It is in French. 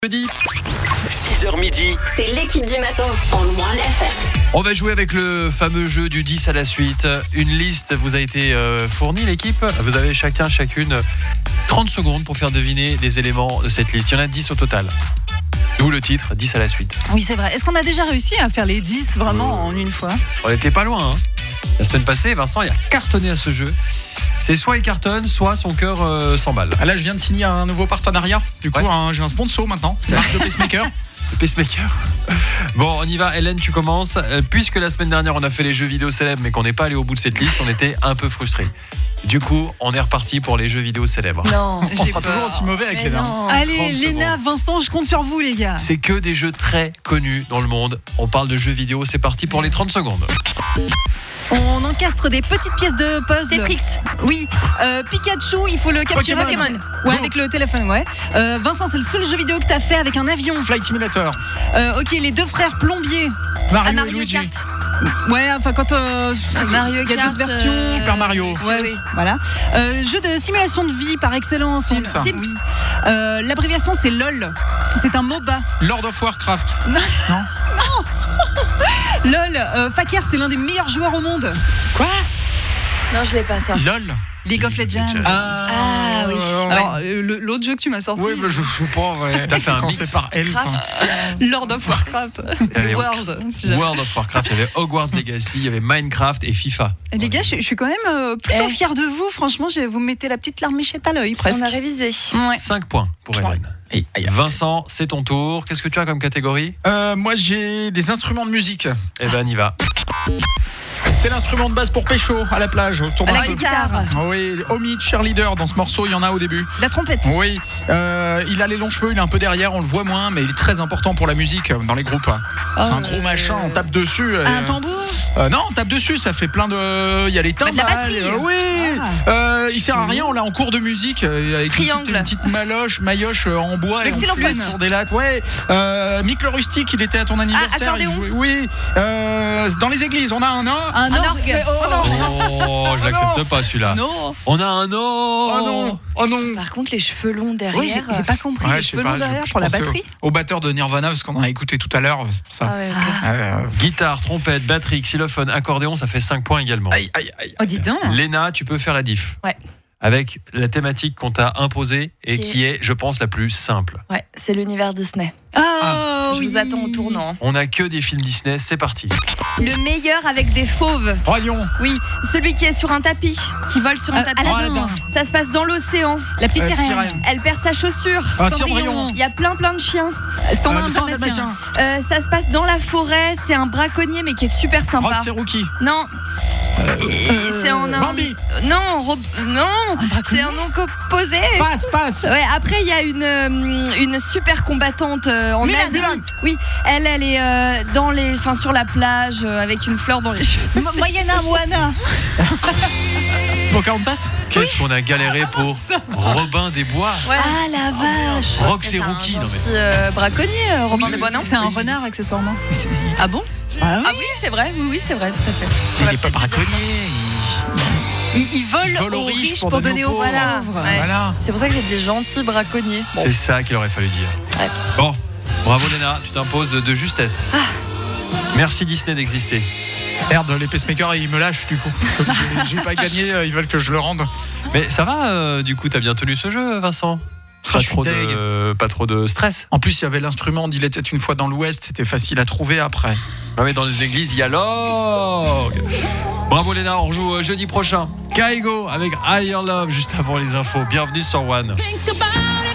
Jeudi. 6h midi. C'est l'équipe du matin en Moins FM. On va jouer avec le fameux jeu du 10 à la suite. Une liste vous a été fournie, l'équipe. Vous avez chacune 30 secondes pour faire deviner des éléments de cette liste. Il y en a 10 au total. D'où le titre, 10 à la suite. Oui, c'est vrai. Est-ce qu'on a déjà réussi à faire les 10 vraiment en une fois ? On n'était pas loin. La semaine passée, Vincent, il a cartonné à ce jeu. C'est soit il cartonne, soit son cœur s'emballe. Là, je viens de signer un nouveau partenariat. Du coup, j'ai un sponsor maintenant. C'est marque de pacemaker. Le pacemaker. Bon, on y va. Hélène, tu commences. Puisque la semaine dernière, on a fait les jeux vidéo célèbres, mais qu'on n'est pas allé au bout de cette liste, on était un peu frustrés. Du coup, on est reparti pour les jeux vidéo célèbres. Non, On sera toujours aussi mauvais avec les nains. Allez, Léna, Vincent, je compte sur vous, les gars. C'est que des jeux très connus dans le monde. On parle de jeux vidéo. C'est parti pour les 30 secondes. On encastre des petites pièces de puzzle. Tetris. Oui. Pikachu, il faut le capturer. Pokémon. Ouais, avec le téléphone, ouais. Vincent, c'est le seul jeu vidéo que t'as fait avec un avion. Flight Simulator. Ok, les deux frères plombiers. Mario, et Mario Luigi. Kart. Ouais, enfin quand Mario il y a Kart, d'autres versions. Super Mario. Ouais, oui, voilà. Jeu de simulation de vie par excellence. Sims. Oui. L'abréviation c'est LOL. C'est un MOBA. Lord of Warcraft. LOL. Fakir, c'est l'un des meilleurs joueurs au monde. Quoi? Non, je l'ai pas ça. LOL. League of Legends. Ah, oui. Alors, l'autre jeu que tu m'as sorti. Oui, mais je sais pas. Ouais. T'as fait un mix. C'est par L. Lord of Warcraft. C'est Allez, World. si jamais. World of Warcraft, il y avait Hogwarts Legacy, il y avait Minecraft et FIFA. Et les gars, je suis quand même plutôt fière de vous. Franchement, vous me mettez la petite larmichette à l'œil presque. On a révisé. Ouais. 5 points pour Hélène. Vincent, c'est ton tour. Qu'est-ce que tu as comme catégorie? Moi, j'ai des instruments de musique. Eh ben, on y va. C'est l'instrument de base pour pécho à la plage, autour d'un La feu. guitare. Oui, Omi Cheerleader dans ce morceau, il y en a au début. La trompette. Oui, il a les longs cheveux, il est un peu derrière, on le voit moins, mais il est très important pour la musique dans les groupes. C'est un gros machin, on tape dessus. Un tambour. Non, on tape dessus, ça fait plein de. Il y a les timbales. de la batterie. Il sert à rien, on l'a en cours de musique avec Triangle. une petite maillotche en bois. Et on L'excellophone. flûte sur des lattes. Ouais. Mick le Rustique, il était à ton anniversaire. accordéon. Il jouait- Oui. Dans les églises, on a un Un orgue. Mais Oh, je l'accepte pas celui-là. Non. On a un Oh non. Par contre, les cheveux longs derrière. Oui, j'ai pas compris. Ouais, Les je sais cheveux pas, longs derrière je pour la pensais batterie. au batteur de Nirvana, parce qu'on en a écouté tout à l'heure, c'est pour ça. Ah ouais, ok. Guitare, trompette, batterie, xylophone, accordéon, ça fait 5 points également. Aïe. Oh, dis donc. Léna, tu peux faire la diff. Ouais. Avec la thématique qu'on t'a imposée et Qui qui est, je pense, la plus simple. Ouais, c'est l'univers Disney. Ah, Je oui. vous attends au tournant. On n'a que des films Disney, c'est parti. Le meilleur avec des fauves. Roi Lion. Oui, celui qui est sur un tapis, qui vole sur un tapis. Aladdin. Ça se passe dans l'océan. La petite sirène. Sirène. Elle perd sa chaussure. Cendrillon. Il y a plein de chiens. Standard Le sang dalmatien. dalmatien. Ça se passe dans la forêt. C'est un braconnier, mais qui est super sympa. Rock, c'est Rookie. Non. C'est en un. Bambi. Non, c'est un nom composé. Passe. Ouais, après il y a une super combattante en Mulan, Asie. Mulan. Oui, elle est sur la plage avec une fleur dans les cheveux. Moyena Moana. Pocahontas. Qu'est-ce qu'on a galéré pour Robin des Bois. Ouais. Ah la vache. Rock, c'est Rookie. Non, mais... Petit braconnier, Robin des Bois, non? C'est un renard accessoirement. Ah bon? Ah Ah oui, c'est vrai, oui, c'est vrai, tout à fait. Il n'est pas braconnier. Il vole aux riches pour donner aux Voilà. pauvres. Ouais. Voilà. C'est pour ça que j'ai dit gentil braconnier. Bon. C'est ça qu'il aurait fallu dire. Ouais. Bon, bravo Léna, tu t'imposes de justesse. Ah. Merci Disney d'exister. Merde, les pacemakers, ils me lâchent du coup. Comme j'ai pas gagné, ils veulent que je le rende. Mais ça va, du coup, t'as bien tenu ce jeu, Vincent? Ah, je suis deg. Pas trop de stress. En plus, il y avait l'instrument d'Il était une fois dans l'Ouest, c'était facile à trouver après. Ah mais dans les églises, il y a l'orgue. Bravo Léna, on rejoue jeudi prochain. Kaigo avec Higher Love juste avant les infos. Bienvenue sur One. Think about it.